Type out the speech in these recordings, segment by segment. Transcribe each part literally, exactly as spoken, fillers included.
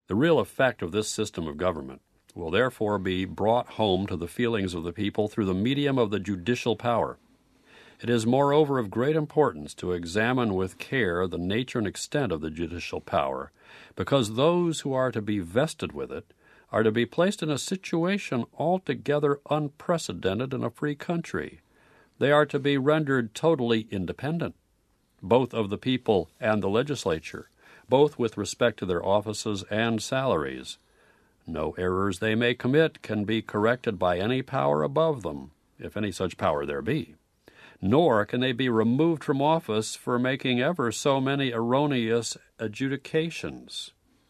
The real effect of this system of government will therefore be brought home to the feelings of the people through the medium of the judicial power. It is moreover of great importance to examine with care the nature and extent of the judicial power, because those who are to be vested with it are to be placed in a situation altogether unprecedented in a free country. They are to be rendered totally independent, both of the people and the legislature, both with respect to their offices and salaries. No errors they may commit can be corrected by any power above them, if any such power there be. Nor can they be removed from office for making ever so many erroneous adjudications.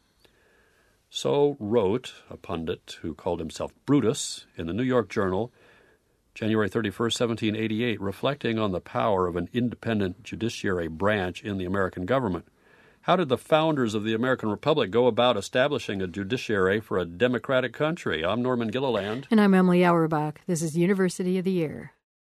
So wrote a pundit who called himself Brutus in the New York Journal, January thirty-first, seventeen eighty-eight, reflecting on the power of an independent judiciary branch in the American government. How did the founders of the American Republic go about establishing a judiciary for a democratic country? I'm Norman Gilliland. And I'm Emily Auerbach. This is University of the Year.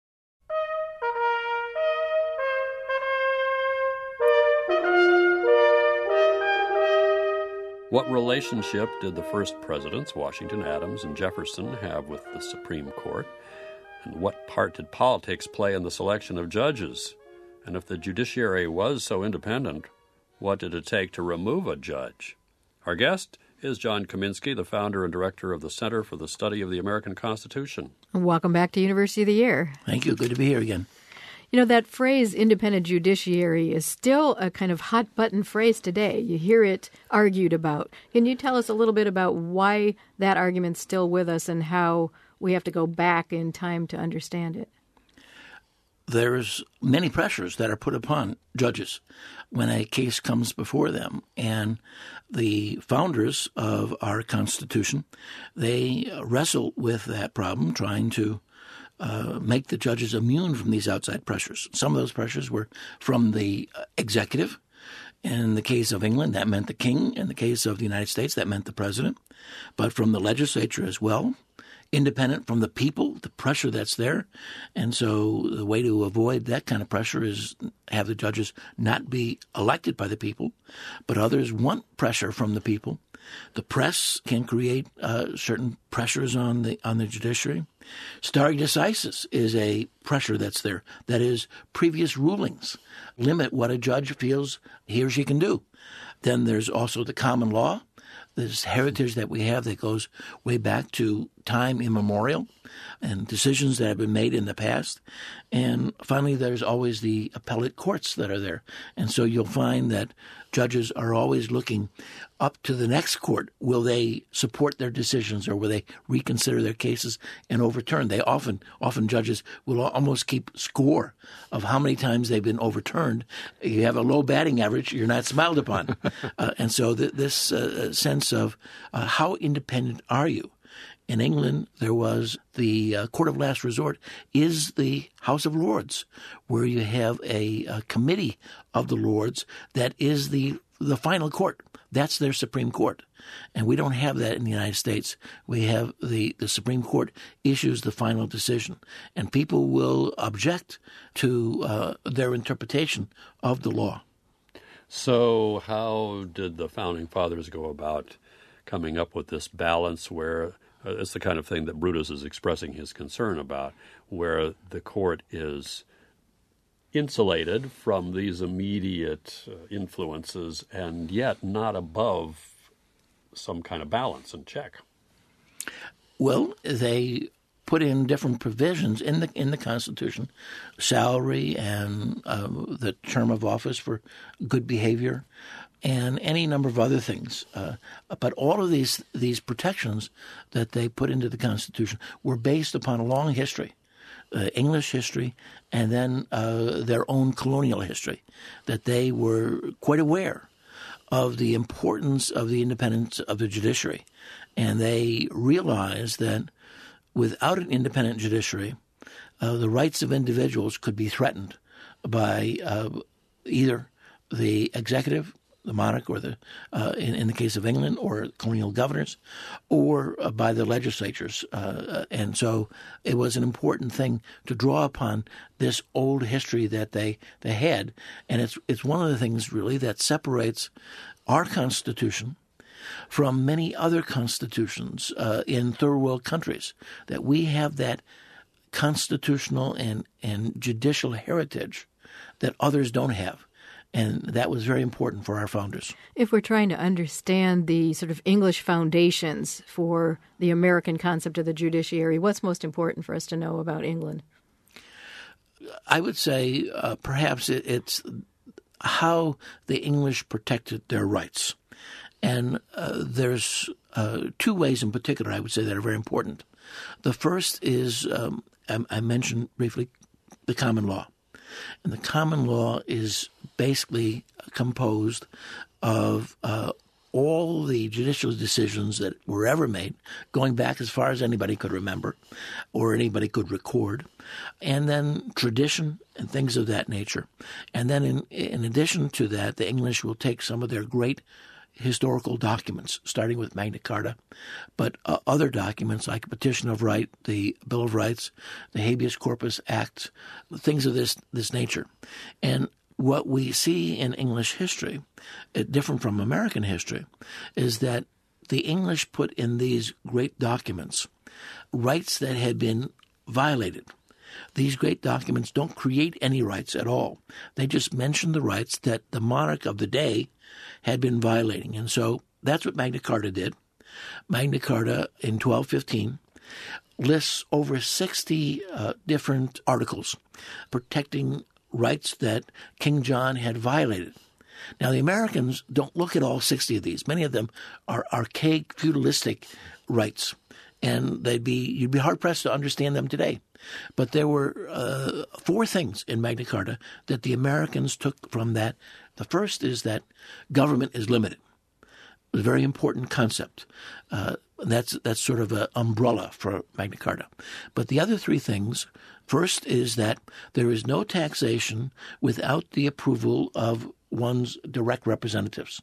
What relationship did the first presidents, Washington, Adams, and Jefferson, have with the Supreme Court? And what part did politics play in the selection of judges? And if the judiciary was so independent, what did it take to remove a judge? Our guest is John Kaminsky, the founder and director of the Center for the Study of the American Constitution. Welcome back to University of the Year. Thank you. Good to be here again. You know, that phrase, independent judiciary, is still a kind of hot-button phrase today. You hear it argued about. Can you tell us a little bit about why that argument's still with us and how we have to go back in time to understand it? There's many pressures that are put upon judges when a case comes before them. And the founders of our Constitution, they wrestle with that problem, trying to Uh, make the judges immune from these outside pressures. Some of those pressures were from the executive. In the case of England, that meant the king. In the case of the United States, that meant the president. But from the legislature as well, independent from the people, the pressure that's there. And so the way to avoid that kind of pressure is have the judges not be elected by the people, but others want pressure from the people. The press can create uh, certain pressures on the on the judiciary. Stare decisis is a pressure that's there. That is, previous rulings limit what a judge feels he or she can do. Then there's also the common law, this heritage that we have that goes way back to time immemorial and decisions that have been made in the past. And finally, there's always the appellate courts that are there. And so you'll find that judges are always looking up to the next court. Will they support their decisions or will they reconsider their cases and overturn? They often, often judges will almost keep score of how many times they've been overturned. You have a low batting average, you're not smiled upon. uh, and so th- this uh, sense of uh, how independent are you? In England, there was the uh, court of last resort is the House of Lords, where you have a, a committee of the Lords that is the the final court. That's their Supreme Court. And we don't have that in the United States. We have the, the Supreme Court issues the final decision. And people will object to uh, their interpretation of the law. So how did the Founding Fathers go about coming up with this balance where uh, it's the kind of thing that Brutus is expressing his concern about, where the court is insulated from these immediate uh, influences and yet not above some kind of balance and check? Well, they put in different provisions in the in the Constitution, salary and uh, the term of office for good behavior, and any number of other things. Uh, but all of these these protections that they put into the Constitution were based upon a long history. Uh, English history, and then uh, their own colonial history, that they were quite aware of the importance of the independence of the judiciary. And they realized that without an independent judiciary, uh, the rights of individuals could be threatened by uh, either the executive, the monarch, or the uh, in, in the case of England, or colonial governors, or uh, by the legislatures. Uh, and so it was an important thing to draw upon this old history that they, they had. And it's it's one of the things, really, that separates our Constitution from many other constitutions uh, in third world countries, that we have that constitutional and, and judicial heritage that others don't have. And that was very important for our founders. If we're trying to understand the sort of English foundations for the American concept of the judiciary, what's most important for us to know about England? I would say uh, perhaps it, it's how the English protected their rights. And uh, there's uh, two ways in particular, I would say, that are very important. The first is, um, I, I mentioned briefly, the common law. And the common law is basically composed of uh, all the judicial decisions that were ever made, going back as far as anybody could remember or anybody could record, and then tradition and things of that nature. And then in, in addition to that, the English will take some of their great historical documents, starting with Magna Carta, but uh, other documents like Petition of Right, the Bill of Rights, the Habeas Corpus Act, things of this this nature. And what we see in English history, uh, different from American history, is that the English put in these great documents rights that had been violated. These great documents don't create any rights at all. They just mention the rights that the monarch of the day had been violating. And so that's what Magna Carta did. Magna Carta in twelve fifteen lists over sixty uh, different articles protecting rights that King John had violated. Now, the Americans don't look at all sixty of these. Many of them are archaic, feudalistic rights, and they'd be you'd be hard-pressed to understand them today. But there were uh, four things in Magna Carta that the Americans took from that. The first is that government is limited. It's a very important concept. Uh, that's that's sort of an umbrella for Magna Carta. But the other three things, first is that there is no taxation without the approval of one's direct representatives.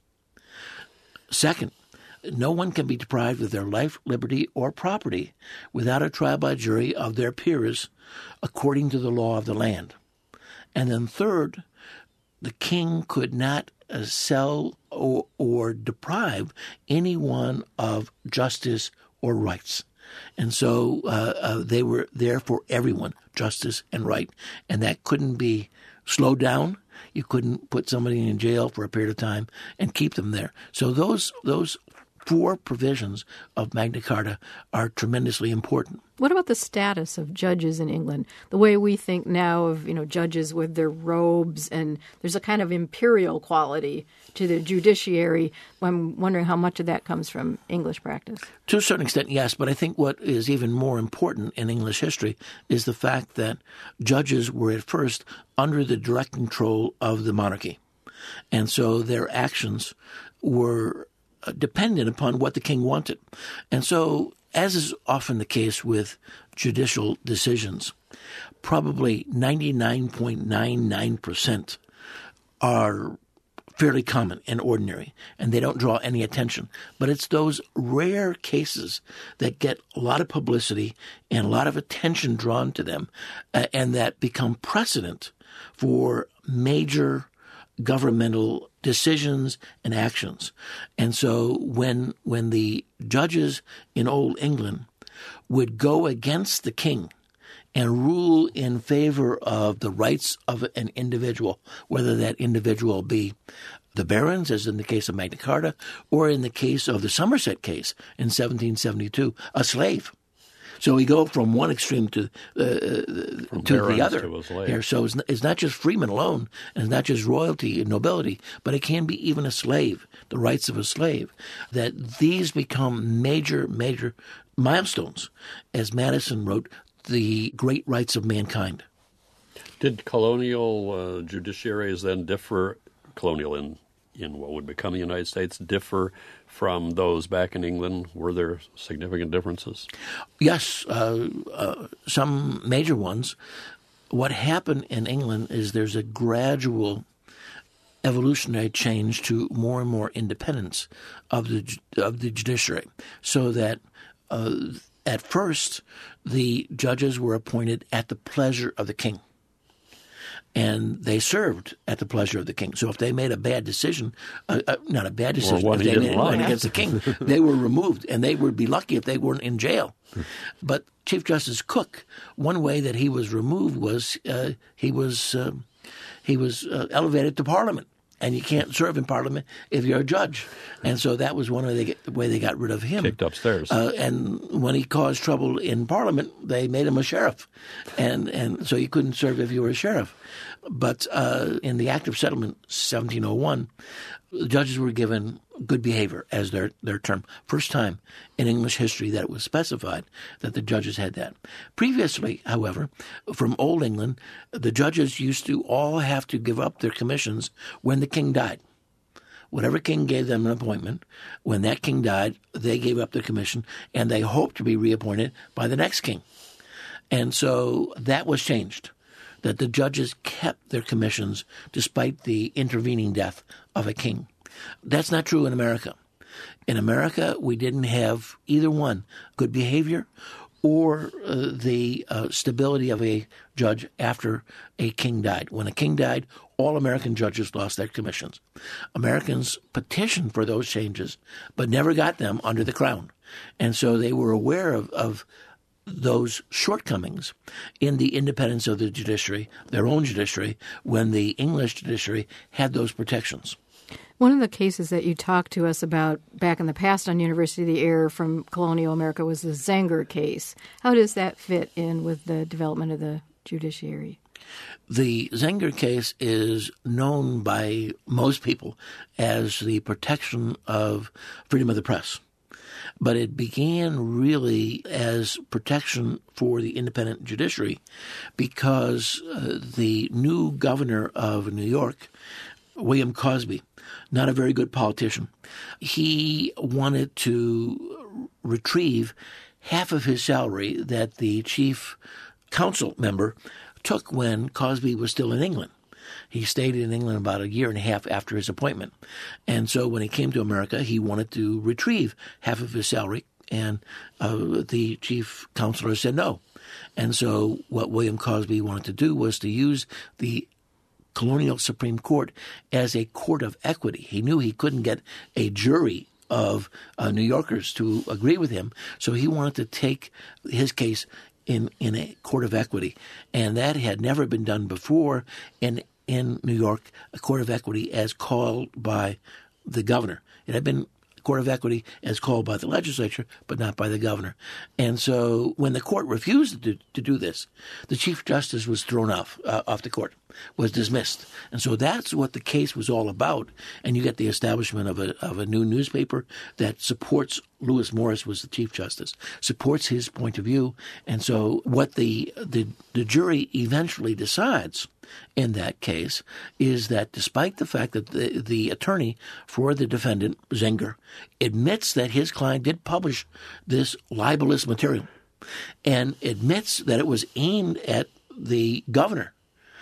Second, no one can be deprived of their life, liberty, or property without a trial by jury of their peers according to the law of the land. And then third, the king could not uh, sell or, or deprive anyone of justice or rights. And so uh, uh, they were there for everyone, justice and right. And that couldn't be slowed down. You couldn't put somebody in jail for a period of time and keep them there. So those those four provisions of Magna Carta are tremendously important. What about the status of judges in England? The way we think now of, you know, judges with their robes, and there's a kind of imperial quality to the judiciary. I'm wondering how much of that comes from English practice. To a certain extent, yes, but I think what is even more important in English history is the fact that judges were at first under the direct control of the monarchy. And so their actions were dependent upon what the king wanted. And so, as is often the case with judicial decisions, probably ninety-nine point nine nine percent are fairly common and ordinary, and they don't draw any attention. But it's those rare cases that get a lot of publicity and a lot of attention drawn to them, uh, and that become precedent for major governmental decisions and actions. And so when when the judges in Old England would go against the king and rule in favor of the rights of an individual, whether that individual be the barons, as in the case of Magna Carta, or in the case of the Somerset case in seventeen seventy-two, a slave. So we go from one extreme to uh, to the other to here. So it's not, it's not just freemen alone, and it's not just royalty and nobility, but it can be even a slave, the rights of a slave. That these become major, major milestones, as Madison wrote, the great rights of mankind. Did colonial uh, judiciaries then differ, colonial in, in what would become the United States, differ from those back in England? Were there significant differences? Yes, uh, uh, some major ones. What happened in England is there's a gradual evolutionary change to more and more independence of the of the judiciary, so that uh, at first the judges were appointed at the pleasure of the king. and they served at the pleasure of the king. So if they made a bad decision, uh, uh, not a bad decision, one if he they didn't made one like. against the king, they were removed, and they would be lucky if they weren't in jail. But Chief Justice Cook, one way that he was removed was uh, he was uh, he was uh, elevated to Parliament. And you can't serve in Parliament if you're a judge. And so that was one way they, get, the way they got rid of him. Kicked upstairs. Uh, and when he caused trouble in Parliament, they made him a sheriff. And and so you couldn't serve if you were a sheriff. But uh, in the Act of Settlement, seventeen oh one, the judges were given good behavior as their, their term. First time in English history that it was specified that the judges had that. Previously, however, from Old England, the judges used to all have to give up their commissions when the king died. Whatever king gave them an appointment, when that king died, they gave up their commission, and they hoped to be reappointed by the next king. And so that was changed, that the judges kept their commissions despite the intervening death of a king. That's not true in America. In America, we didn't have either one, good behavior or uh, the uh, stability of a judge after a king died. When a king died, all American judges lost their commissions. Americans petitioned for those changes, but never got them under the crown. And so they were aware of, of those shortcomings in the independence of the judiciary, their own judiciary, when the English judiciary had those protections. One of the cases that you talked to us about back in the past on University of the Air from colonial America was the Zenger case. How does that fit in with the development of the judiciary? The Zenger case is known by most people as the protection of freedom of the press. But it began really as protection for the independent judiciary because uh, the new governor of New York, William Cosby, not a very good politician, he wanted to retrieve half of his salary that the chief council member took when Cosby was still in England. He stayed in England about a year and a half after his appointment. And so when he came to America, he wanted to retrieve half of his salary, and uh, the chief counselor said no. And so what William Cosby wanted to do was to use the colonial Supreme Court as a court of equity. He knew he couldn't get a jury of uh, New Yorkers to agree with him, so he wanted to take his case in, in a court of equity. And that had never been done before in in New York, a court of equity as called by the governor. It had been a court of equity as called by the legislature, but not by the governor. And so when the court refused to, to do this, the Chief Justice was thrown off, uh, off the court, was dismissed. And so that's what the case was all about. And you get the establishment of a, of a new newspaper that supports Lewis Morris was the Chief Justice, supports his point of view. And so what the, the, the jury eventually decides in that case is that despite the fact that the, the attorney for the defendant, Zenger, admits that his client did publish this libelous material and admits that it was aimed at the governor,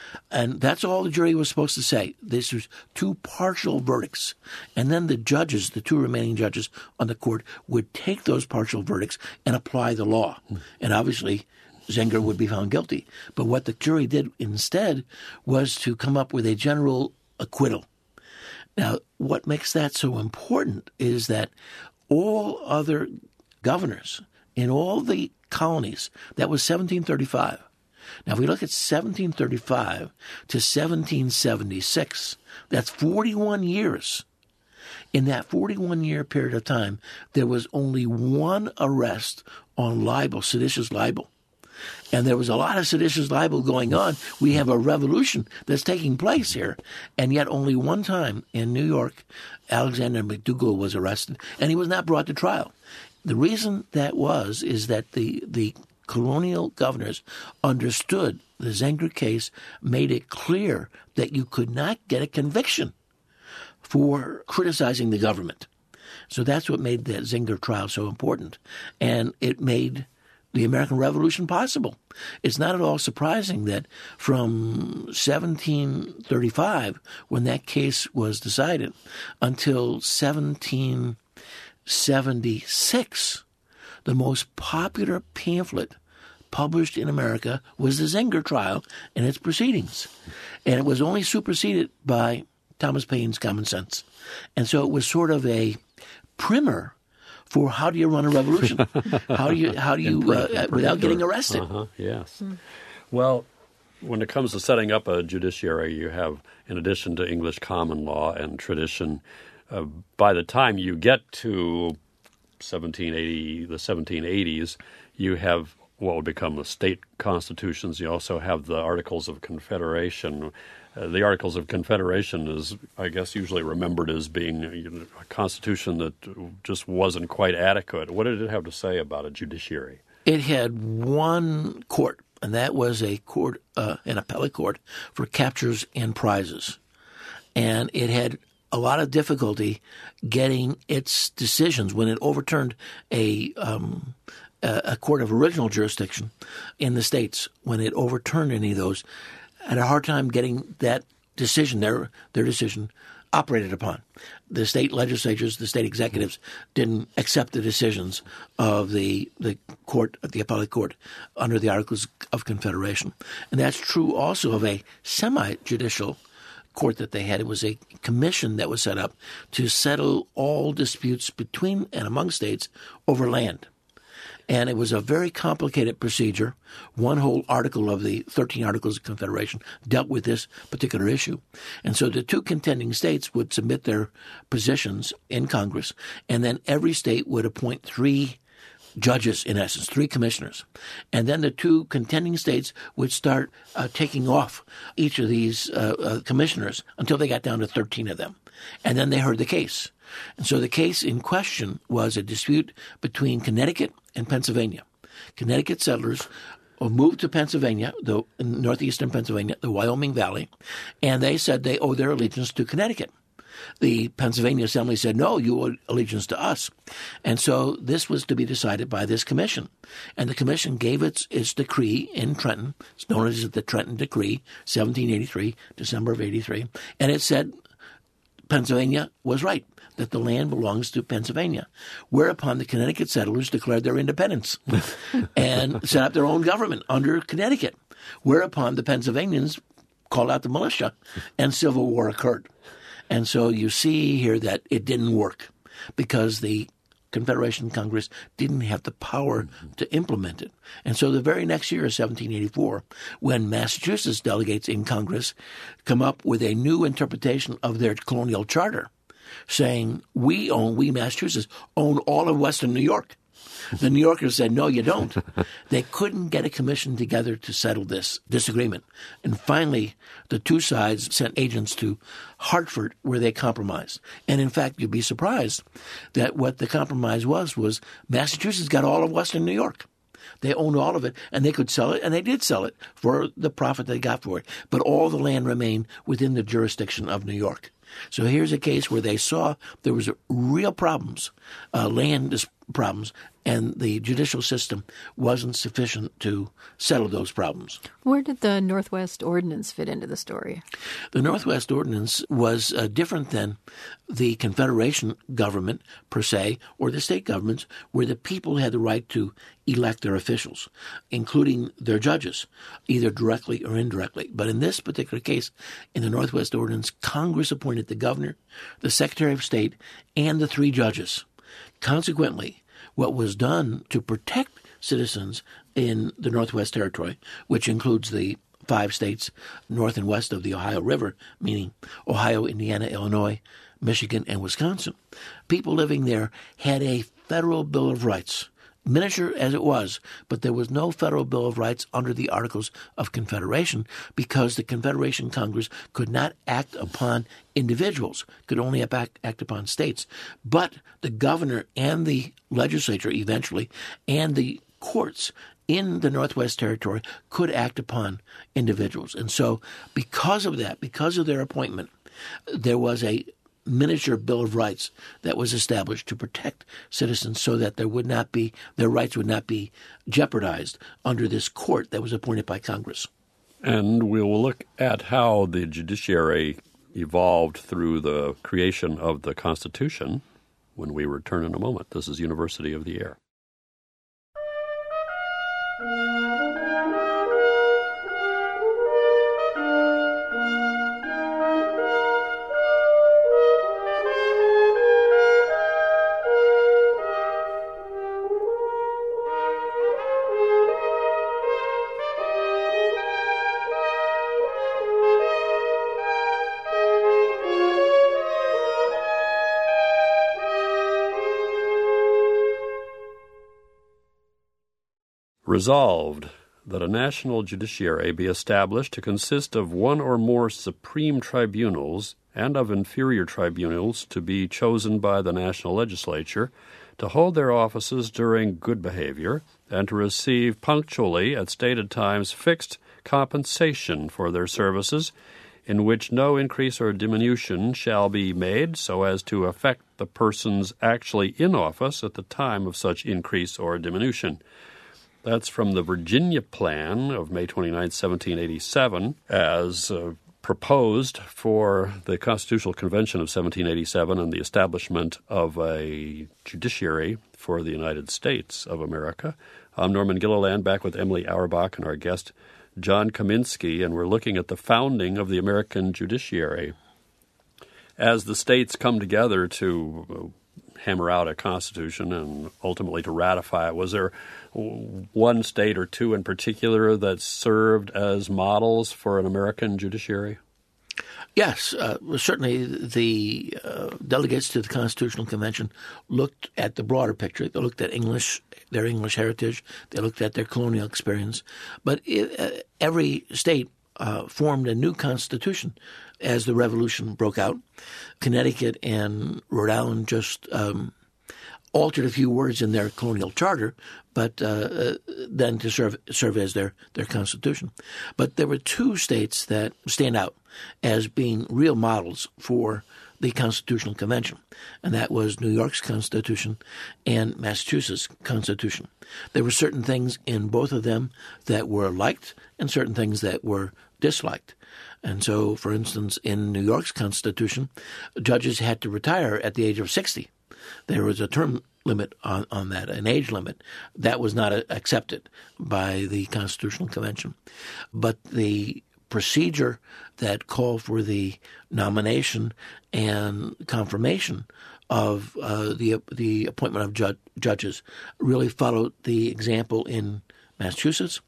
and that's all the jury was supposed to say. This was two partial verdicts. And then the judges, the two remaining judges on the court, would take those partial verdicts and apply the law. Mm. And obviously, Zenger would be found guilty. But what the jury did instead was to come up with a general acquittal. Now, what makes that so important is that all other governors in all the colonies, that was seventeen thirty-five. Now, if we look at seventeen thirty-five to seventeen seventy-six, that's forty-one years. In that forty-one-year period of time, there was only one arrest on libel, seditious libel. And there was a lot of seditious libel going on. We have a revolution that's taking place here. And yet only one time in New York, Alexander McDougall was arrested, and he was not brought to trial. The reason that was is that the, the colonial governors understood the Zenger case made it clear that you could not get a conviction for criticizing the government. So that's what made that Zenger trial so important. And it made the American Revolution possible. It's not at all surprising that from seventeen thirty-five, when that case was decided, until seventeen seventy-six, the most popular pamphlet published in America was the Zenger trial and its proceedings. And it was only superseded by Thomas Paine's Common Sense. And so it was sort of a primer for how do you run a revolution? How do you, how do you uh, without getting arrested? Uh-huh, yes. Mm. Well, when it comes to setting up a judiciary, you have, in addition to English common law and tradition, uh, by the time you get to seventeen eighty, the seventeen eighties, you have what would become the state constitutions. You also have the Articles of Confederation. Uh, the Articles of Confederation is, I guess, usually remembered as being you know, a constitution that just wasn't quite adequate. What did it have to say about a judiciary? It had one court, and that was a court, uh, an appellate court for captures and prizes. And it had a lot of difficulty getting its decisions when it overturned a um, a, a court of original jurisdiction in the states. When it overturned any of those, had a hard time getting that decision, their their decision, operated upon. The state legislatures, the state executives didn't accept the decisions of the the court, the appellate court, under the Articles of Confederation. And that's true also of a semi-judicial court that they had. It was a commission that was set up to settle all disputes between and among states over land. And it was a very complicated procedure. One whole article of the thirteen Articles of Confederation dealt with this particular issue. And so the two contending states would submit their positions in Congress, and then every state would appoint three judges, in essence, three commissioners. And then the two contending states would start uh, taking off each of these uh, uh, commissioners until they got down to thirteen of them. And then they heard the case. And so the case in question was a dispute between Connecticut and Pennsylvania. Connecticut settlers moved to Pennsylvania, the in northeastern Pennsylvania, the Wyoming Valley, and they said they owe their allegiance to Connecticut. The Pennsylvania Assembly said, no, you owe allegiance to us. And so this was to be decided by this commission. And the commission gave its, its decree in Trenton. It's known as the Trenton Decree, seventeen eighty-three, December of eighty-three. And it said Pennsylvania was right, that the land belongs to Pennsylvania, whereupon the Connecticut settlers declared their independence and set up their own government under Connecticut, whereupon the Pennsylvanians called out the militia and civil war occurred. And so you see here that it didn't work because the Confederation Congress didn't have the power to implement it. And so the very next year, seventeen eighty-four, when Massachusetts delegates in Congress come up with a new interpretation of their colonial charter, saying we own, we Massachusetts, own all of Western New York. The New Yorkers said, no, you don't. They couldn't get a commission together to settle this disagreement. And finally, the two sides sent agents to Hartford where they compromised. And in fact, you'd be surprised that what the compromise was, was Massachusetts got all of Western New York. They owned all of it, and they could sell it, and they did sell it for the profit they got for it. But all the land remained within the jurisdiction of New York. So here's a case where they saw there was real problems, uh, land problems, and the judicial system wasn't sufficient to settle those problems. Where did the Northwest Ordinance fit into the story? The Northwest Ordinance was uh, different than the Confederation government, per se, or the state governments, where the people had the right to elect their officials, including their judges, either directly or indirectly. But in this particular case, in the Northwest Ordinance, Congress appointed the governor, the Secretary of State, and the three judges. Consequently, what was done to protect citizens in the Northwest Territory, which includes the five states north and west of the Ohio River, meaning Ohio, Indiana, Illinois, Michigan, and Wisconsin, people living there had a federal Bill of Rights, miniature as it was, but there was no federal Bill of Rights under the Articles of Confederation because the Confederation Congress could not act upon individuals, could only act, act upon states. But the governor and the legislature eventually and the courts in the Northwest Territory could act upon individuals. And so because of that, because of their appointment, there was a miniature Bill of Rights that was established to protect citizens so that there would not be, their rights would not be jeopardized under this court that was appointed by Congress. And we will look at how the judiciary evolved through the creation of the Constitution when we return in a moment. This is University of the Air. Resolved, that a national judiciary be established to consist of one or more supreme tribunals and of inferior tribunals to be chosen by the national legislature, to hold their offices during good behavior, and to receive punctually at stated times fixed compensation for their services, in which no increase or diminution shall be made so as to affect the persons actually in office at the time of such increase or diminution. That's from the Virginia Plan of May twenty-ninth, seventeen eighty-seven, as uh, proposed for the Constitutional Convention of seventeen eighty-seven and the establishment of a judiciary for the United States of America. I'm Norman Gilliland, back with Emily Auerbach and our guest, John Kaminsky, and we're looking at the founding of the American judiciary. As the states come together to hammer out a constitution and ultimately to ratify it, was there one state or two in particular that served as models for an American judiciary? Yes, uh, certainly the uh, delegates to the Constitutional Convention looked at the broader picture. They looked at English, their English heritage. They looked at their colonial experience. But it, uh, every state uh, formed a new constitution as the Revolution broke out. Connecticut and Rhode Island just um, altered a few words in their colonial charter, but uh, uh, then to serve serve as their, their constitution. But there were two states that stand out as being real models for the Constitutional Convention, and that was New York's Constitution and Massachusetts' Constitution. There were certain things in both of them that were liked and certain things that were disliked. And so, for instance, in New York's Constitution, judges had to retire at the age of sixty. There was a term limit on, on that, an age limit. That was not accepted by the Constitutional Convention. But the procedure that called for the nomination and confirmation of uh, the the appointment of ju- judges really followed the example in Massachusetts,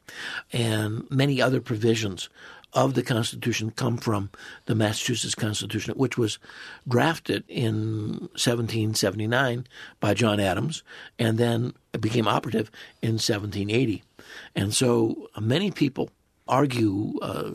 and many other provisions of the Constitution come from the Massachusetts Constitution, which was drafted in seventeen seventy-nine by John Adams, and then it became operative in seventeen eighty. And so many people argue, uh,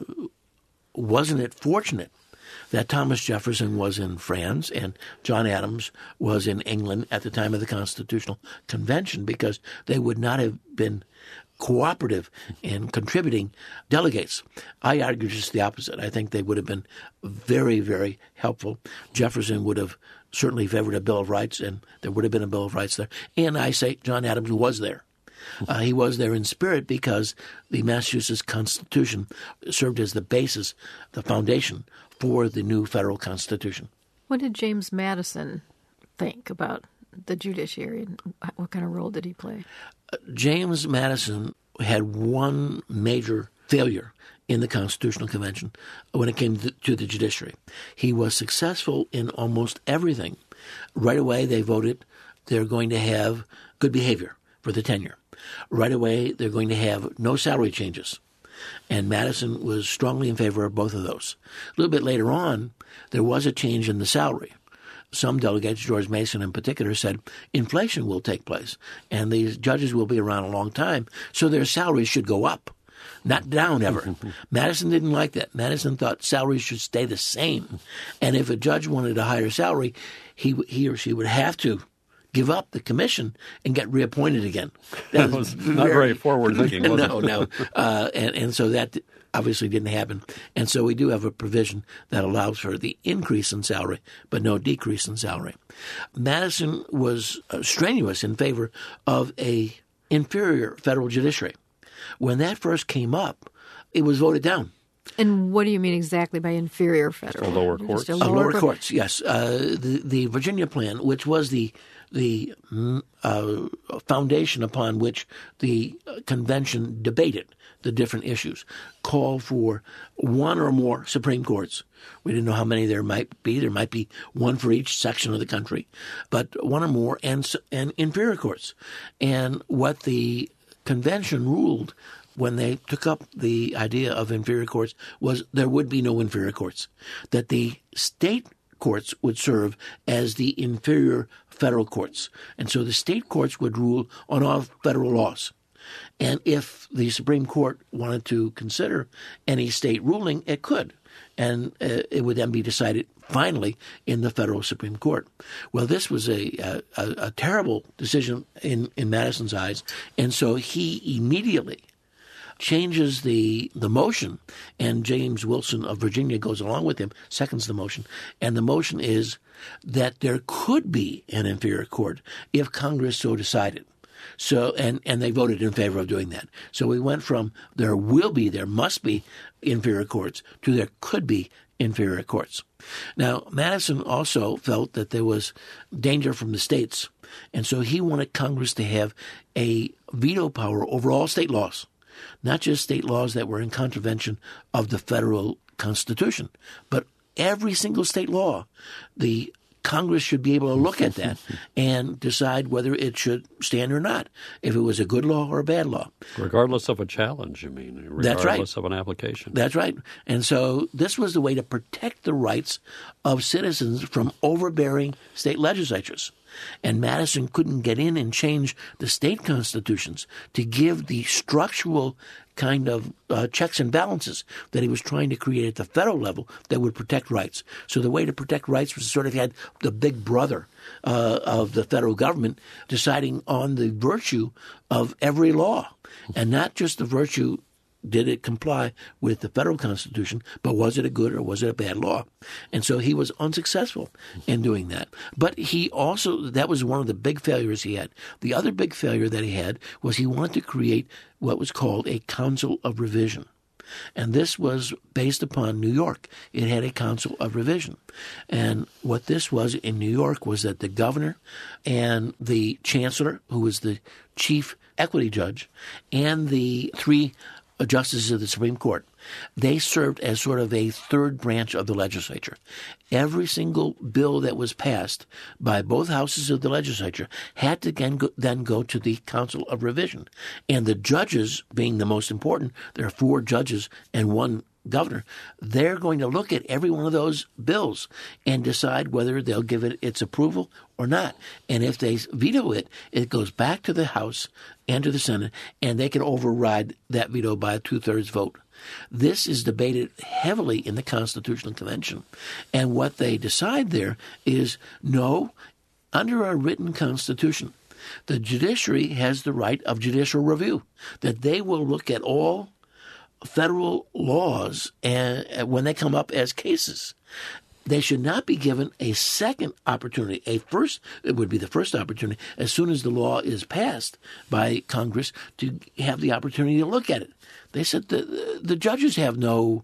wasn't it fortunate that Thomas Jefferson was in France and John Adams was in England at the time of the Constitutional Convention, because they would not have been cooperative in contributing delegates. I argue just the opposite. I think they would have been very, very helpful. Jefferson would have certainly favored a Bill of Rights, and there would have been a Bill of Rights there. And I say John Adams was there. Uh, he was there in spirit because the Massachusetts Constitution served as the basis, the foundation for the new federal Constitution. What did James Madison think about the judiciary, and what kind of role did he play? Uh, James Madison had one major failure in the Constitutional Convention when it came to, to the judiciary. He was successful in almost everything. Right away, they voted they're going to have good behavior for the tenure. Right away, they're going to have no salary changes. And Madison was strongly in favor of both of those. A little bit later on, there was a change in the salary. Some delegates, George Mason in particular, said inflation will take place and these judges will be around a long time, so their salaries should go up, not down ever. Madison didn't like that. Madison thought salaries should stay the same. And if a judge wanted a higher salary, he he or she would have to give up the commission and get reappointed again. That, that was very, not very forward thinking, was no, it? No, no. Uh, and, and so that obviously didn't happen. And so we do have a provision that allows for the increase in salary, but no decrease in salary. Madison was uh, strenuous in favor of a inferior federal judiciary. When that first came up, it was voted down. And what do you mean exactly by inferior federal? So lower courts? Uh, lower court? courts, yes. Uh, the, the Virginia Plan, which was the the uh, foundation upon which the convention debated the different issues, called for one or more Supreme Courts. We didn't know how many there might be. There might be one for each section of the country, but one or more, and, and inferior courts. And what the convention ruled when they took up the idea of inferior courts was there would be no inferior courts, that the state courts would serve as the inferior federal courts. And so the state courts would rule on all federal laws. And if the Supreme Court wanted to consider any state ruling, it could. And uh, it would then be decided finally in the federal Supreme Court. Well, this was a, a, a terrible decision in, in Madison's eyes. And so he immediately changes the the motion, and James Wilson of Virginia goes along with him, seconds the motion. And the motion is that there could be an inferior court if Congress so decided. So, and, and they voted in favor of doing that. So we went from there will be, there must be inferior courts to there could be inferior courts. Now, Madison also felt that there was danger from the states, and so he wanted Congress to have a veto power over all state laws, not just state laws that were in contravention of the federal Constitution, but every single state law. The Congress should be able to look at that and decide whether it should stand or not, if it was a good law or a bad law. Regardless of a challenge, you mean? Regardless That's right. of an application. That's right. And so this was the way to protect the rights of citizens from overbearing state legislatures. And Madison couldn't get in and change the state constitutions to give the structural kind of uh, checks and balances that he was trying to create at the federal level that would protect rights. So the way to protect rights was to sort of had the big brother uh, of the federal government deciding on the virtue of every law, and not just the virtue. Did it comply with the federal Constitution, but was it a good or was it a bad law? And so he was unsuccessful in doing that. But he also, that was one of the big failures he had. The other big failure that he had was he wanted to create what was called a Council of Revision. And this was based upon New York. It had a Council of Revision. And what this was in New York was that the governor and the chancellor, who was the chief equity judge, and the three justices of the Supreme Court, they served as sort of a third branch of the legislature. Every single bill that was passed by both houses of the legislature had to then go, then go to the Council of Revision. And the judges, being the most important, there are four judges and one governor, they're going to look at every one of those bills and decide whether they'll give it its approval or not. And if they veto it, it goes back to the House and to the Senate, and they can override that veto by a two-thirds vote. This is debated heavily in the Constitutional Convention. And what they decide there is, no, under our written Constitution, the judiciary has the right of judicial review, that they will look at all federal laws and when they come up as cases. They should not be given a second opportunity. A first, it would be the first opportunity as soon as the law is passed by Congress to have the opportunity to look at it. They said the the judges have no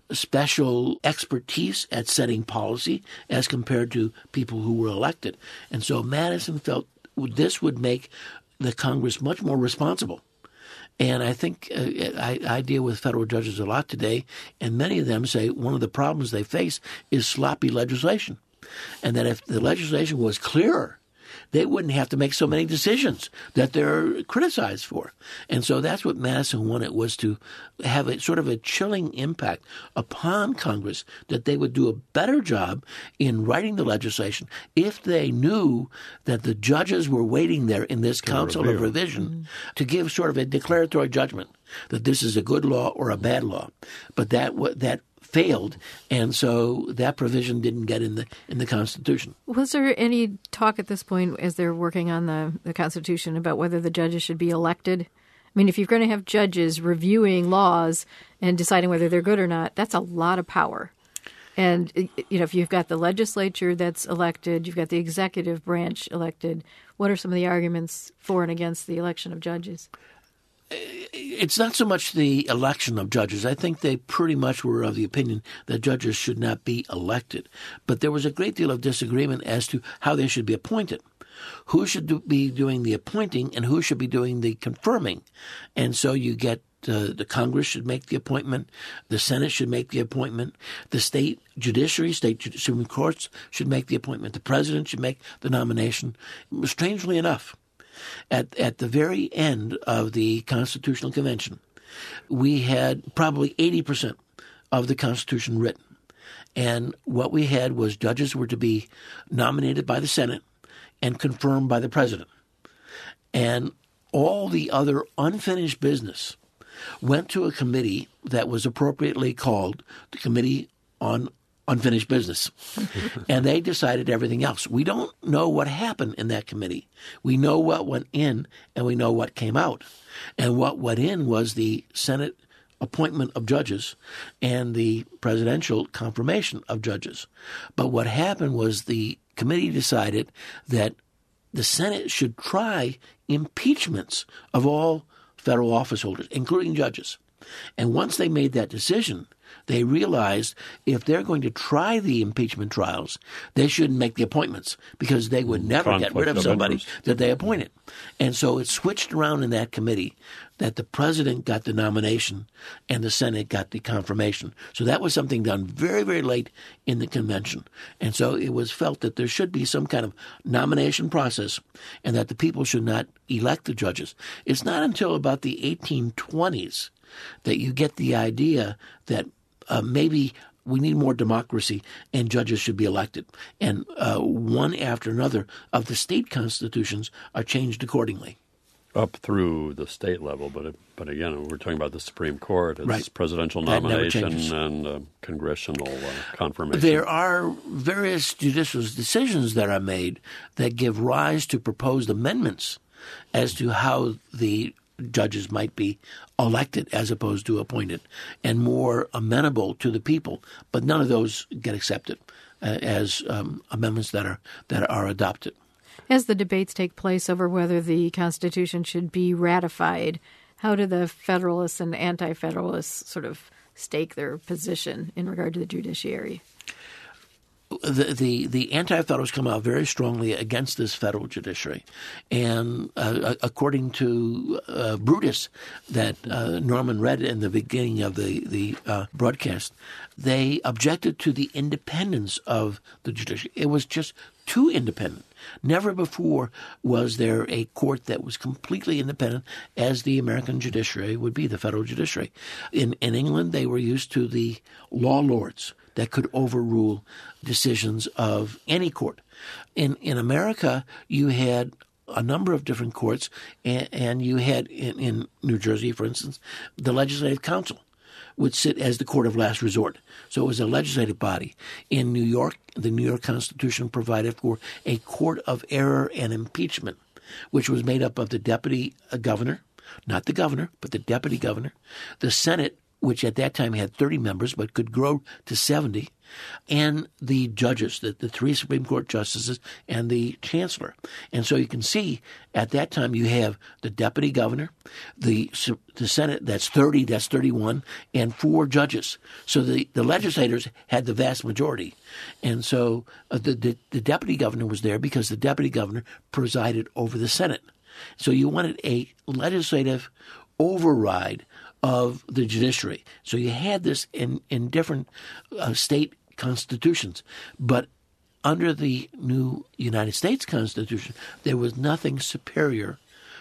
special expertise at setting policy as compared to people who were elected. And so Madison felt this would make the Congress much more responsible. And I think uh, I, I deal with federal judges a lot today, and many of them say one of the problems they face is sloppy legislation, and that if the legislation was clearer, they wouldn't have to make so many decisions that they're criticized for. And so that's what Madison wanted, was to have a sort of a chilling impact upon Congress, that they would do a better job in writing the legislation if they knew that the judges were waiting there in this Council of Revision mm-hmm. to give sort of a declaratory judgment that this is a good law or a bad law. But that that failed, and so that provision didn't get in the in the Constitution. Was there any talk at this point, as they're working on the, the Constitution, about whether the judges should be elected? I mean, if you're going to have judges reviewing laws and deciding whether they're good or not, that's a lot of power. And, you know, if you've got the legislature that's elected, you've got the executive branch elected, what are some of the arguments for and against the election of judges? It's not so much the election of judges. I think they pretty much were of the opinion that judges should not be elected. But there was a great deal of disagreement as to how they should be appointed. Who should do, be doing the appointing and who should be doing the confirming? And so you get uh, the Congress should make the appointment, the Senate should make the appointment, the state judiciary, state Supreme Courts should make the appointment, the president should make the nomination. Strangely enough, At at the very end of the Constitutional Convention, we had probably eighty percent of the Constitution written. And what we had was judges were to be nominated by the Senate and confirmed by the president. And all the other unfinished business went to a committee that was appropriately called the Committee on Unfinished Business. And they decided everything else. We don't know what happened in that committee. We know what went in and we know what came out. And what went in was the Senate appointment of judges and the presidential confirmation of judges. But what happened was the committee decided that the Senate should try impeachments of all federal office holders, including judges. And once they made that decision, they realized if they're going to try the impeachment trials, they shouldn't make the appointments because they would never Conflict get rid of of somebody interest. that they appointed. And so it switched around in that committee that the president got the nomination and the Senate got the confirmation. So that was something done very, very late in the convention. And so it was felt that there should be some kind of nomination process and that the people should not elect the judges. It's not until about the eighteen twenties that you get the idea that uh, maybe we need more democracy and judges should be elected. And uh, one after another of the state constitutions are changed accordingly. Up through the state level, but it, but again, we're talking about the Supreme Court. It's Right. presidential That never nomination changes. and uh, congressional uh, confirmation. There are various judicial decisions that are made that give rise to proposed amendments as to how the judges might be elected as opposed to appointed and more amenable to the people. But none of those get accepted uh, as um, amendments that are that are adopted. As the debates take place over whether the Constitution should be ratified, how do the Federalists and Anti-Federalists sort of stake their position in regard to the judiciary? The, the the anti-federalists come out very strongly against this federal judiciary, and uh, according to uh, Brutus, that uh, Norman read in the beginning of the the uh, broadcast, they objected to the independence of the judiciary. It was just too independent. Never before was there a court that was completely independent, as the American judiciary would be, the federal judiciary. In in England, they were used to the law lords that could overrule decisions of any court. In in America, you had a number of different courts, and, and you had, in, in New Jersey, for instance, the Legislative Council would sit as the court of last resort. So it was a legislative body. In New York, the New York Constitution provided for a court of error and impeachment, which was made up of the deputy governor, not the governor, but the deputy governor, the Senate, which at that time had thirty members but could grow to seventy, and the judges, the, the three Supreme Court justices, and the chancellor. And so you can see at that time you have the deputy governor, the the Senate, that's thirty, that's thirty-one, and four judges. So the, the legislators had the vast majority. And so uh, the, the, the deputy governor was there because the deputy governor presided over the Senate. So you wanted a legislative override of the judiciary. So you had this in, in different uh, state constitutions. But under the new United States Constitution, there was nothing superior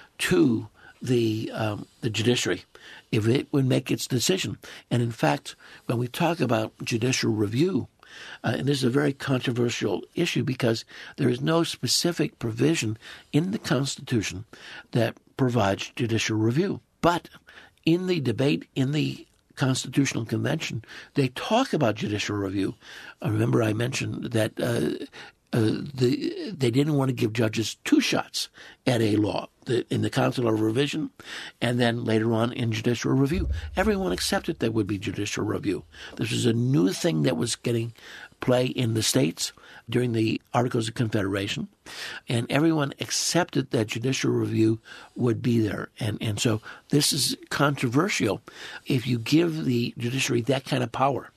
to the um, the judiciary if it would make its decision. And in fact, when we talk about judicial review, uh, and this is a very controversial issue because there is no specific provision in the Constitution that provides judicial review. But in the debate in the Constitutional Convention, they talk about judicial review. Uh, remember, I mentioned that uh, uh, the, they didn't want to give judges two shots at a law, the, in the Council of Revision and then later on in judicial review. Everyone accepted there would be judicial review. This was a new thing that was getting play in the states during the Articles of Confederation, and everyone accepted that judicial review would be there. And and so this is controversial. If you give the judiciary that kind of power,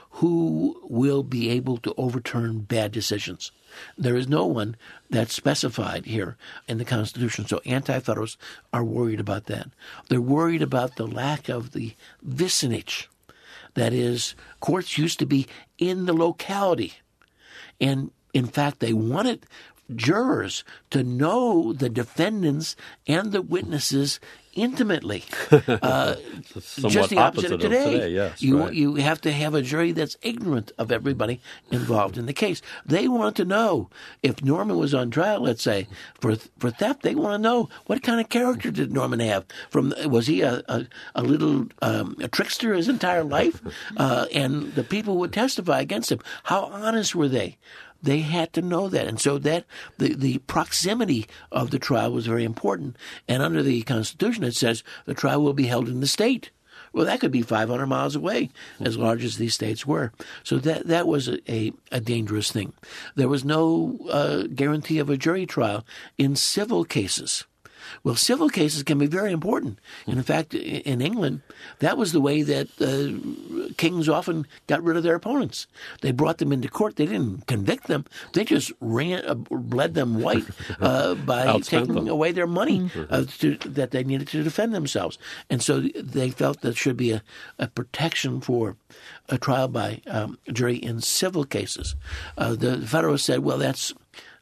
who will be able to overturn bad decisions? There is no one that's specified here in the Constitution. So anti-federalists are worried about that. They're worried about the lack of the vicinage. That is, courts used to be in the locality. And in fact, they wanted jurors to know the defendants and the witnesses intimately. Uh, just the opposite of today. Of today yes, you right. you have to have a jury that's ignorant of everybody involved in the case. They want to know if Norman was on trial, let's say, for for theft. They want to know what kind of character did Norman have. From was he a a, a little um, a trickster his entire life? Uh, and the people would testify against him. How honest were they? They had to know that. And so that the, the proximity of the trial was very important. And under the Constitution, it says the trial will be held in the state. Well, that could be five hundred miles away, as large as these states were. So that that was a, a, a dangerous thing. There was no uh, guarantee of a jury trial in civil cases. Well, civil cases can be very important. And in fact, in England, that was the way that uh, kings often got rid of their opponents. They brought them into court. They didn't convict them. They just ran, uh, bled them white uh, by taking them. away their money uh, to, that they needed to defend themselves. And so they felt there should be a, a protection for a trial by um, jury in civil cases. Uh, the Federalists said, well, that's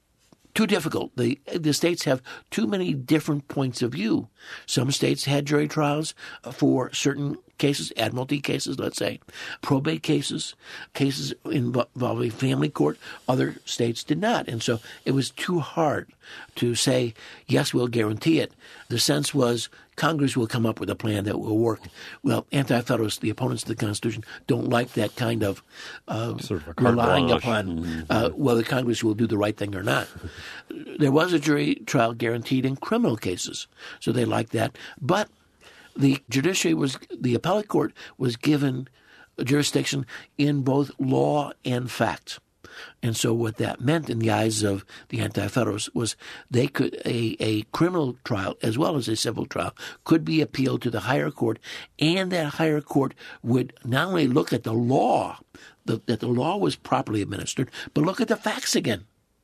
too difficult. The the states have too many different points of view. Some states had jury trials for certain cases, admiralty cases, let's say, probate cases, cases involving family court. Other states did not. And so it was too hard to say, yes, we'll guarantee it. The sense was Congress will come up with a plan that will work. Well, anti-federalists, the opponents of the Constitution, don't like that kind of, uh, sort of relying blanche. upon Mm-hmm. uh, whether Congress will do the right thing or not. There was a jury trial guaranteed in criminal cases, so they liked that. But the judiciary was, the appellate court was given jurisdiction in both law and fact. And so what that meant in the eyes of the anti-federalists was they could a, a criminal trial as well as a civil trial could be appealed to the higher court, and that higher court would not only look at the law, the, that the law was properly administered, but look at the facts again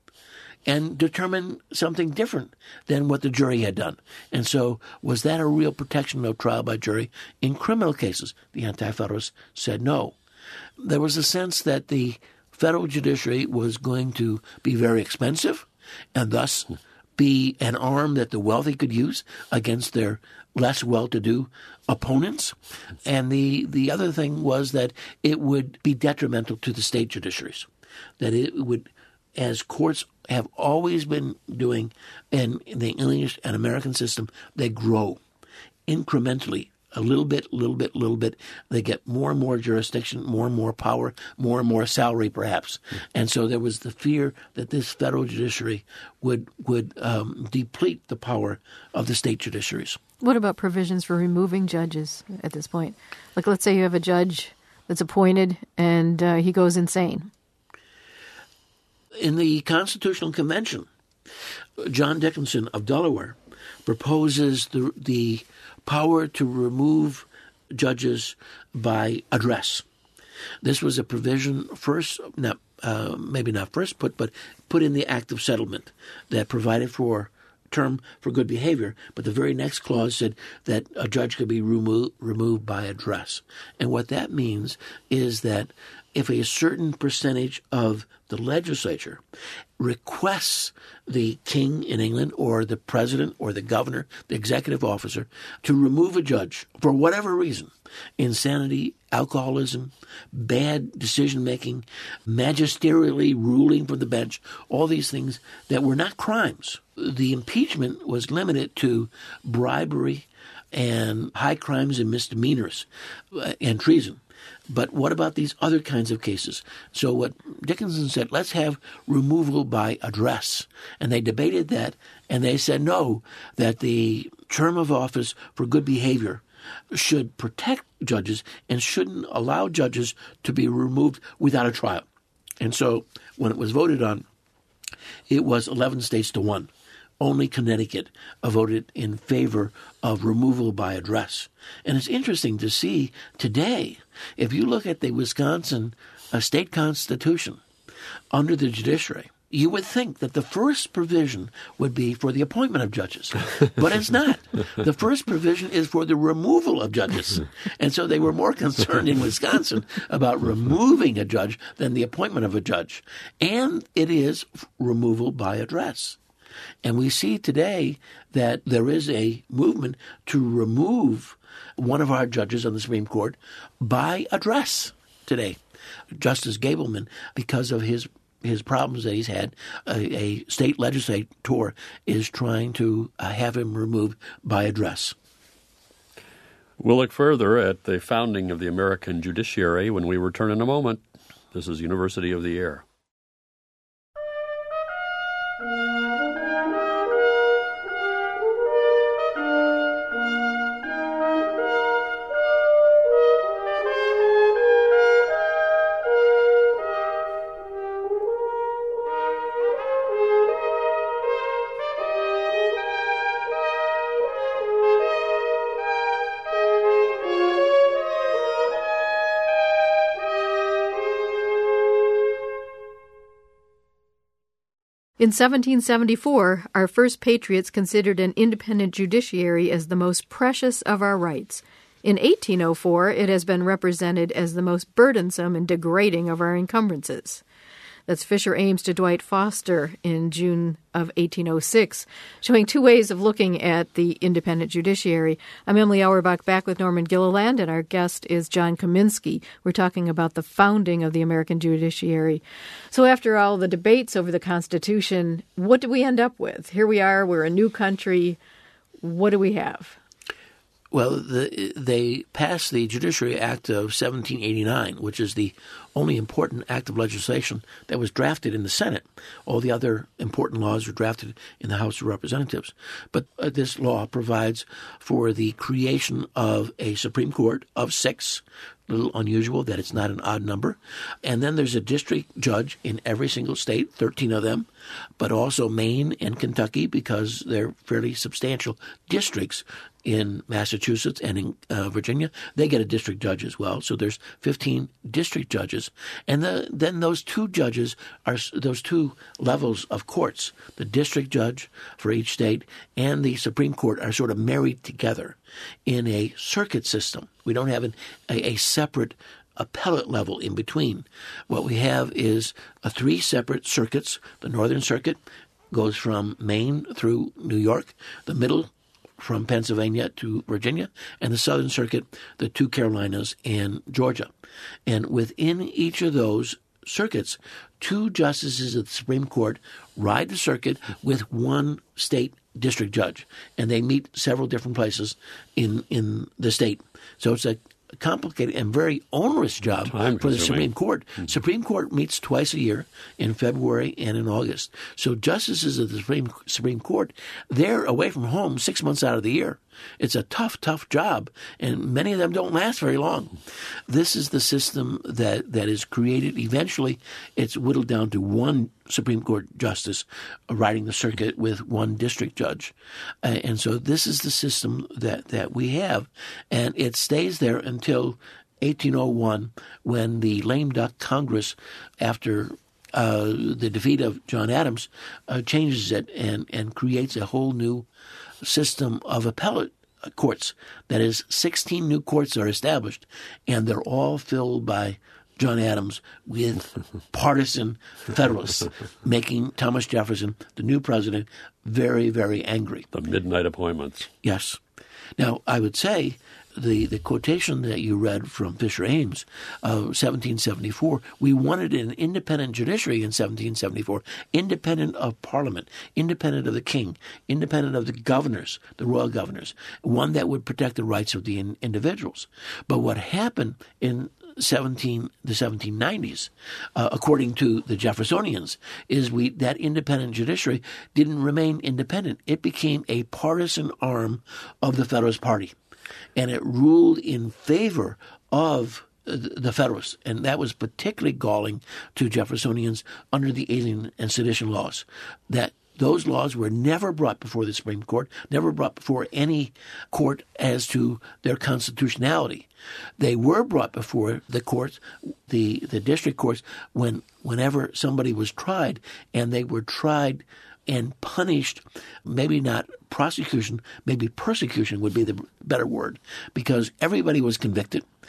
and determine something different than what the jury had done. And so was that a real protection of trial by jury in criminal cases? The anti-federalists said no. There was a sense that the federal judiciary was going to be very expensive and thus be an arm that the wealthy could use against their less well-to-do opponents. And the, the other thing was that it would be detrimental to the state judiciaries, that it would, as courts have always been doing in, in the English and American system, they grow incrementally. A little bit, little bit, little bit. They get more and more jurisdiction, more and more power, more and more salary, perhaps. And so there was the fear that this federal judiciary would would um, deplete the power of the state judiciaries. What about provisions for removing judges at this point? Like, let's say you have a judge that's appointed and uh, he goes insane. In the Constitutional Convention, John Dickinson of Delaware proposes the the power to remove judges by address. This was a provision first, not uh, maybe not first put, but put in the Act of Settlement that provided for term for good behavior. But the very next clause said that a judge could be remo- removed by address. And what that means is that if a certain percentage of the legislature requests the king in England or the president or the governor, the executive officer, to remove a judge for whatever reason, insanity, alcoholism, bad decision-making, magisterially ruling from the bench, all these things that were not crimes. The impeachment was limited to bribery and high crimes and misdemeanors and treason. But what about these other kinds of cases? So what Dickinson said, let's have removal by address. And they debated that, and they said no, that the term of office for good behavior should protect judges and shouldn't allow judges to be removed without a trial. And so when it was voted on, it was eleven states to one. Only Connecticut voted in favor of removal by address. And it's interesting to see today, if you look at the Wisconsin uh, state constitution under the judiciary, you would think that the first provision would be for the appointment of judges. But it's not. The first provision is for the removal of judges. And so they were more concerned in Wisconsin about removing a judge than the appointment of a judge. And it is removal by address. And we see today that there is a movement to remove one of our judges on the Supreme Court by address today. Justice Gableman, because of his his problems that he's had, a, a state legislator is trying to uh, have him removed by address. We'll look further at the founding of the American judiciary when we return in a moment. This is University of the Air. In seventeen seventy-four, our first patriots considered an independent judiciary as the most precious of our rights. In eighteen oh four, it has been represented as the most burdensome and degrading of our encumbrances. That's Fisher Ames to Dwight Foster in June of eighteen oh six, showing two ways of looking at the independent judiciary. I'm Emily Auerbach, back with Norman Gilliland, and our guest is John Kaminsky. We're talking about the founding of the American judiciary. So after all the debates over the Constitution, what did we end up with? Here we are, we're a new country. What do we have? Well, the, they passed the Judiciary Act of seventeen eighty-nine, which is the only important act of legislation that was drafted in the Senate. All the other important laws were drafted in the House of Representatives. But uh, this law provides for the creation of a Supreme Court of six. A little unusual that it's not an odd number. And then there's a district judge in every single state, thirteen of them, but also Maine and Kentucky, because they're fairly substantial districts in Massachusetts and in uh, Virginia. They get a district judge as well. So there's fifteen district judges. And the, then those two judges are those two levels of courts, the district judge for each state and the Supreme Court, are sort of married together in a circuit system. We don't have an, a, a separate appellate level in between. What we have is a three separate circuits. The Northern Circuit goes from Maine through New York, the middle from Pennsylvania to Virginia, and the Southern Circuit, the two Carolinas and Georgia. And within each of those circuits, two justices of the Supreme Court ride the circuit with one state district judge, and they meet several different places in, in the state. So it's a complicated and very onerous job Time for the consuming. Supreme Court. Mm-hmm. Supreme Court meets twice a year in February and in August. So justices of the Supreme, Supreme Court, they're away from home six months out of the year. It's a tough, tough job, and many of them don't last very long. This is the system that, that is created. Eventually, it's whittled down to one Supreme Court justice riding the circuit with one district judge. Uh, and so this is the system that, that we have, and it stays there until eighteen oh one, when the lame duck Congress, after uh, the defeat of John Adams, uh, changes it and, and creates a whole new system of appellate courts. That is, sixteen new courts are established, and they're all filled by John Adams with partisan Federalists, making Thomas Jefferson, the new president, very, very angry. The midnight appointments. Yes. Now, I would say the, the quotation that you read from Fisher Ames of seventeen seventy-four, we wanted an independent judiciary in seventeen seventy-four, independent of Parliament, independent of the king, independent of the governors, the royal governors, one that would protect the rights of the in, individuals. But what happened in seventeen the seventeen nineties, uh, according to the Jeffersonians, is we that independent judiciary didn't remain independent. It became a partisan arm of the Federalist Party, and it ruled in favor of the Federalists, and that was particularly galling to Jeffersonians under the Alien and Sedition laws. That those laws were never brought before the Supreme Court, never brought before any court as to their constitutionality. They were brought before the courts, the, the district courts, when whenever somebody was tried, and they were tried and punished, maybe not prosecution, maybe persecution would be the better word, because everybody was convicted.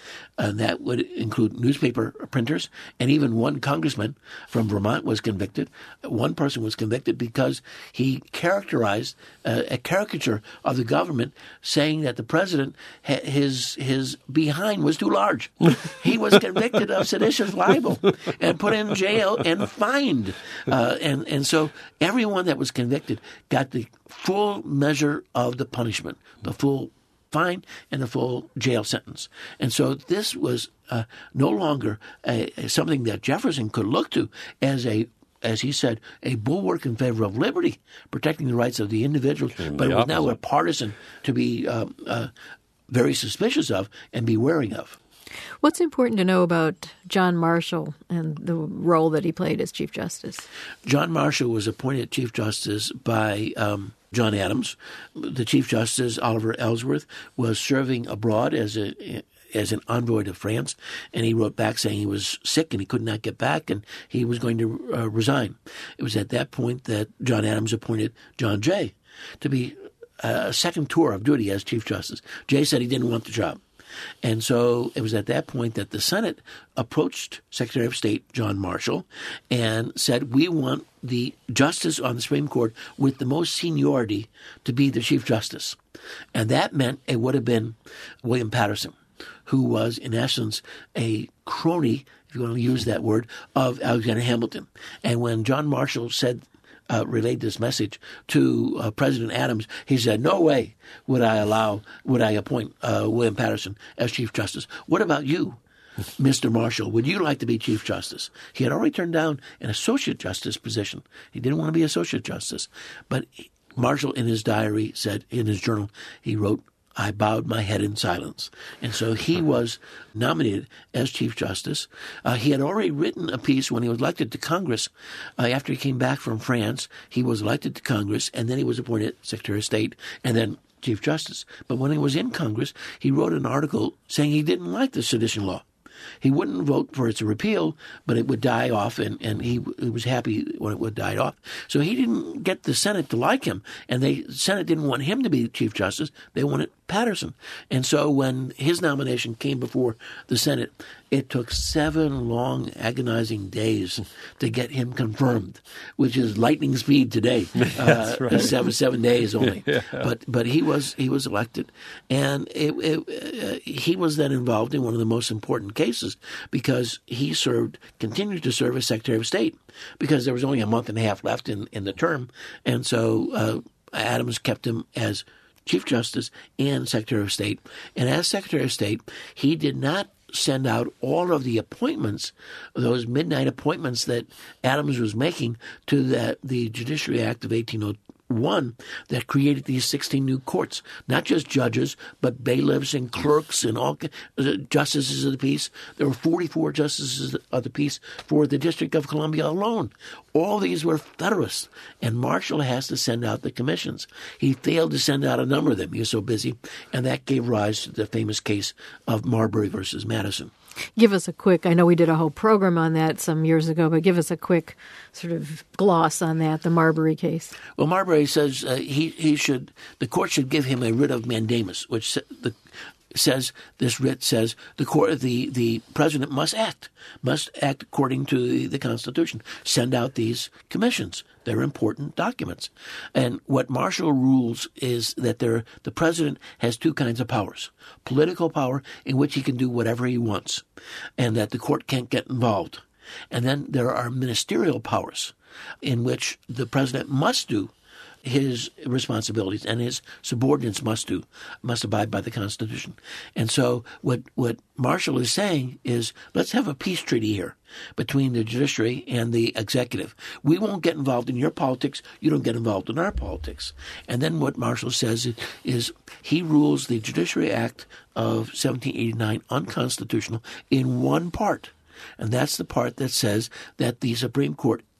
And that would include newspaper printers, and even one congressman from Vermont was convicted. One person was convicted because he characterized uh, a caricature of the government, saying that the president, his his behind was too large. He was convicted of seditious libel and put in jail and fined. Uh, and, and so everyone that was convicted got the full measure of the punishment, the full fine and a full jail sentence. And so this was uh, no longer a, a, something that Jefferson could look to as a, as he said, a bulwark in favor of liberty, protecting the rights of the individual, and but the it was now opposite. a partisan to be uh, uh, very suspicious of and be wary of. What's important to know about John Marshall and the role that he played as Chief Justice? John Marshall was appointed Chief Justice by um, John Adams. The Chief Justice, Oliver Ellsworth, was serving abroad as a as an envoy to France, and he wrote back saying he was sick and he could not get back and he was going to uh, resign. It was at that point that John Adams appointed John Jay to be a second tour of duty as Chief Justice. Jay said he didn't want the job. And so it was at that point that the Senate approached Secretary of State John Marshall and said, we want the justice on the Supreme Court with the most seniority to be the Chief Justice. And that meant it would have been William Patterson, who was, in essence, a crony, if you want to use that word, of Alexander Hamilton. And when John Marshall said Uh, relayed this message to uh, President Adams, he said, no way would I allow, would I appoint uh, William Patterson as Chief Justice. What about you, Mister Marshall? Would you like to be Chief Justice? He had already turned down an Associate Justice position. He didn't want to be Associate Justice. But Marshall, in his diary, said, in his journal, he wrote, I bowed my head in silence. And so he was nominated as Chief Justice. Uh, he had already written a piece when he was elected to Congress. Uh, after he came back from France, he was elected to Congress, and then he was appointed Secretary of State, and then Chief Justice. But when he was in Congress, he wrote an article saying he didn't like the sedition law. He wouldn't vote for its repeal, but it would die off, and, and he, he was happy when it would die off. So he didn't get the Senate to like him, and the Senate didn't want him to be Chief Justice. They wanted Patterson. And so when his nomination came before the Senate, it took seven long, agonizing days to get him confirmed, which is lightning speed today. That's uh, right. Seven seven days only. Yeah. But but he was he was elected, and it, it, uh, he was then involved in one of the most important cases because he served continued to serve as Secretary of State because there was only a month and a half left in, in the term, and so uh, Adams kept him as Chief Justice and Secretary of State. And as Secretary of State, he did not send out all of the appointments, those midnight appointments that Adams was making to the, the Judiciary Act of eighteen oh one that created these sixteen new courts, not just judges, but bailiffs and clerks and all uh, justices of the peace. There were forty-four justices of the peace for the District of Columbia alone. All these were Federalists, and Marshall has to send out the commissions. He failed to send out a number of them. He was so busy, and that gave rise to the famous case of Marbury versus Madison. Give us a quick, I know we did a whole program on that some years ago, but give us a quick sort of gloss on that, the Marbury case. Well, Marbury says uh, he, he should, the court should give him a writ of mandamus, which the, says, this writ says the court, the, the president must act, must act according to the, the Constitution, send out these commissions. They're important documents. And what Marshall rules is that there, the president has two kinds of powers. Political power, in which he can do whatever he wants, and that the court can't get involved. And then there are ministerial powers, in which the president must do his responsibilities, and his subordinates must do, must abide by the Constitution. And so what, what Marshall is saying is, let's have a peace treaty here between the judiciary and the executive. We won't get involved in your politics. You don't get involved in our politics. And then what Marshall says is, is he rules the Judiciary Act of seventeen eighty-nine unconstitutional in one part. And that's the part that says that the Supreme Court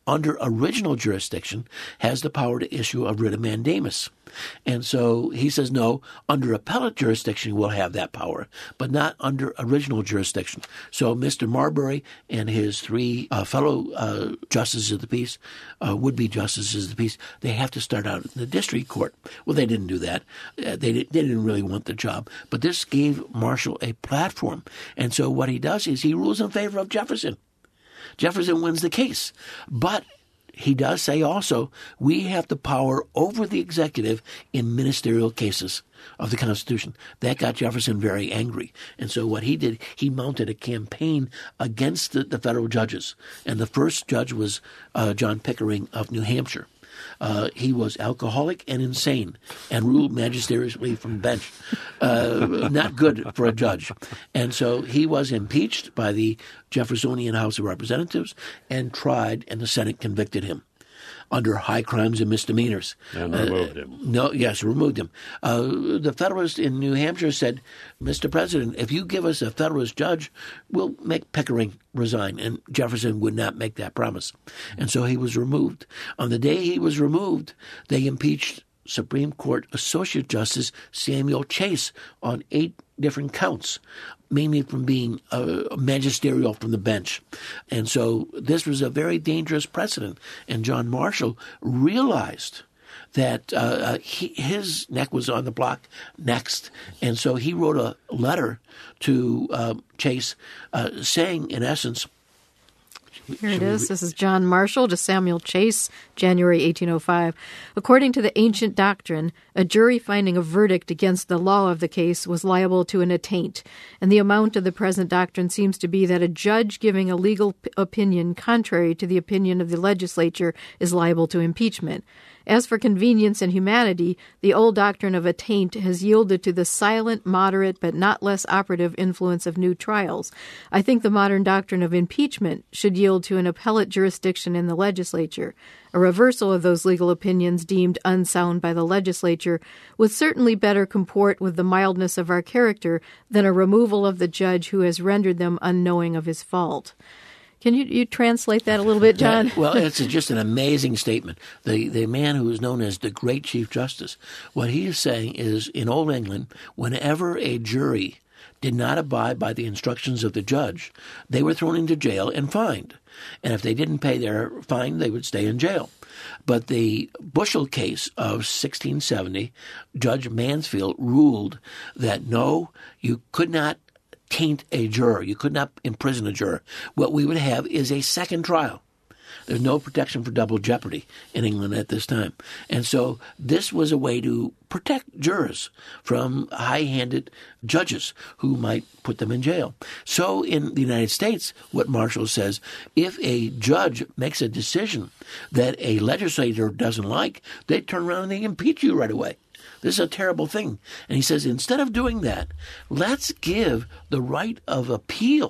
under original jurisdiction, has the power to issue a writ of mandamus. And so he says, no, under appellate jurisdiction we'll have that power, but not under original jurisdiction. So Mister Marbury and his three uh, fellow uh, justices of the peace, uh, would-be justices of the peace, they have to start out in the district court. Well, they didn't do that. Uh, they, did, they didn't really want the job. But this gave Marshall a platform. And so what he does is he rules in favor of Jefferson. Jefferson wins the case. But he does say also, we have the power over the executive in ministerial cases of the Constitution. That got Jefferson very angry. And so what he did, he mounted a campaign against the, the federal judges. And the first judge was uh, John Pickering of New Hampshire. Uh, he was alcoholic and insane and ruled magisterially from the bench. Uh, not good for a judge. And so he was impeached by the Jeffersonian House of Representatives and tried, and the Senate convicted him under high crimes and misdemeanors. And removed uh, him. No, yes, removed him. Uh, the Federalists in New Hampshire said, Mister President, if you give us a Federalist judge, we'll make Pickering resign. And Jefferson would not make that promise. And so he was removed. On the day he was removed, they impeached Supreme Court Associate Justice Samuel Chase on eight different counts, mainly from being uh, magisterial from the bench. And so this was a very dangerous precedent. And John Marshall realized that uh, he, his neck was on the block next. And so he wrote a letter to uh, Chase uh, saying, in essence, Here it is. This is John Marshall to Samuel Chase, January eighteen oh five. According to the ancient doctrine, a jury finding a verdict against the law of the case was liable to an attaint, and the amount of the present doctrine seems to be that a judge giving a legal p- opinion contrary to the opinion of the legislature is liable to impeachment. As for convenience and humanity, the old doctrine of attaint has yielded to the silent, moderate, but not less operative influence of new trials. I think the modern doctrine of impeachment should yield to an appellate jurisdiction in the legislature. A reversal of those legal opinions deemed unsound by the legislature would certainly better comport with the mildness of our character than a removal of the judge who has rendered them unknowing of his fault. Can you, you translate that a little bit, John? Yeah, well, it's just an amazing statement. The the man who is known as the Great Chief Justice, what he is saying is, in Old England, whenever a jury did not abide by the instructions of the judge, they were thrown into jail and fined. And if they didn't pay their fine, they would stay in jail. But the Bushel case of sixteen seventy, Judge Mansfield ruled that no, you could not taint a juror. You could not imprison a juror. What we would have is a second trial. There's no protection for double jeopardy in England at this time. And so this was a way to protect jurors from high-handed judges who might put them in jail. So in the United States, what Marshall says, if a judge makes a decision that a legislator doesn't like, they turn around and they impeach you right away. This is a terrible thing. And he says, instead of doing that, let's give the right of appeal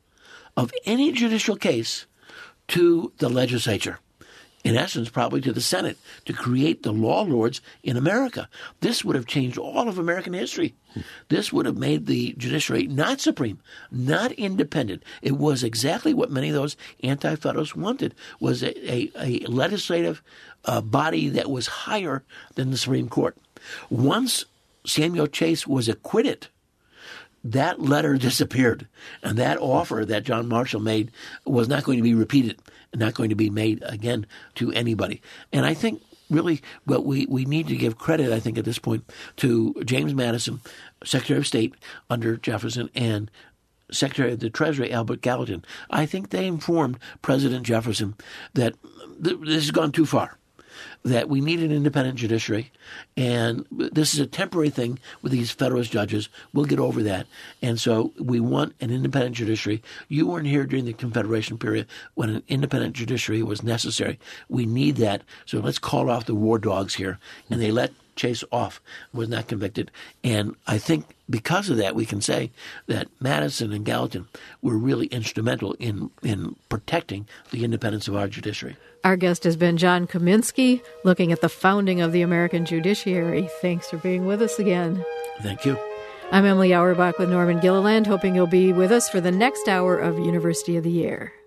of any judicial case to the legislature. In essence, probably to the Senate, to create the law lords in America. This would have changed all of American history. This would have made the judiciary not supreme, not independent. It was exactly what many of those anti-federalists wanted, was a, a, a legislative uh, body that was higher than the Supreme Court. Once Samuel Chase was acquitted, that letter disappeared, and that offer that John Marshall made was not going to be repeated, not going to be made again to anybody. And I think really what we, we need to give credit, I think, at this point to James Madison, Secretary of State under Jefferson, and Secretary of the Treasury, Albert Gallatin. I think they informed President Jefferson that th- this has gone too far, that we need an independent judiciary, and this is a temporary thing with these Federalist judges. We'll get over that. And so we want an independent judiciary. You weren't here during the Confederation period when an independent judiciary was necessary. We need that. So let's call off the war dogs here. And they let Chase off, was not convicted. And I think because of that, we can say that Madison and Gallatin were really instrumental in, in protecting the independence of our judiciary. Our guest has been John Kaminsky, looking at the founding of the American judiciary. Thanks for being with us again. Thank you. I'm Emily Auerbach with Norman Gilliland, hoping you'll be with us for the next hour of University of the Year.